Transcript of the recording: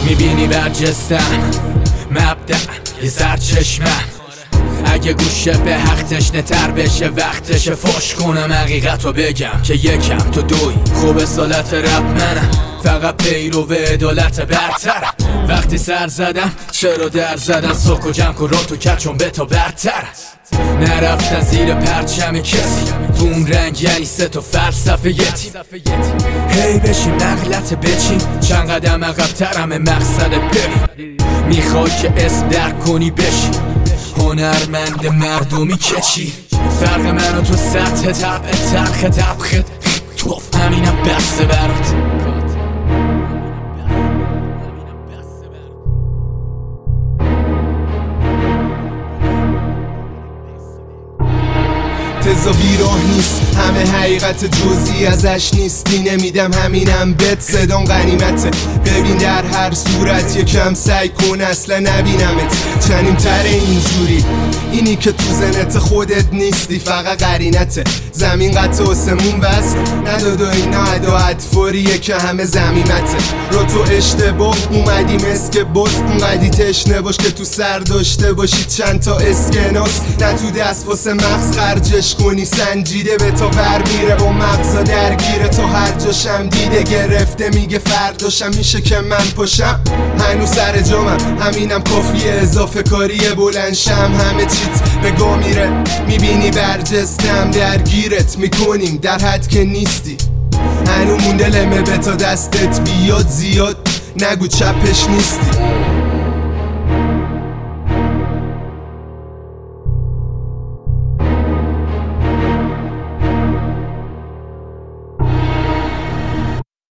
میبینی برجستم مبدأ یه سرچشمم، اگه گوشه به حق تشنه تر بشه وقتشه فاش کنم حقیقتو بگم که یکم تو دوی خوب سالت رب منم، فقط پیرو و عدالت برترم. وقتی سر زدم چرا در زدن ساک و جمع کن را تو کرد چون به تا برتر است. نرفتن زیر پرچم کسی تو اون رنگ یعنی سه تا فلسفه یتیم. هی بشیم نقلت بچین چند قدم عقب‌ترم مقصد بریم، میخوای که اسم درک کنی بشی هنرمند مردمی که چی؟ فرق من و تو سطح طبع تلخ طبخت توف همینم بسته برات. تزا بیراه نیست همه حقیقت جزئی ازش نیستی، نمیدم همینم بهت صدام غنیمته. ببین در هر صورت یکم سعی کن اصلا نبینمت چنین تر اینجوری، اینی که تو زنت خودت نیستی فقط قرینته. زمین قطع آسمون بس نداد و اینا عدا اطفاریه که همه زمیمته. رو تو اشتباه اومدی مسک باز اونقدی تشنه باش که تو سر داشته باشی چند تا اسکناس، نه تو دست واسه مغز خرجش کنی سنجیده به تا ور میره با مغزا درگیره. تا هر جاشم دیده گرفته میگه فرداشم میشه که من پاشم، هنوز سر جامم همینم کافیه اضافه کاری بلندشم همه چیت به گا میره. میبینی برجستم درگیرت میکنیم در حد که نیستی، هنو مونده لمه به تا دستت بیاد زیاد نگو چپش نیستی.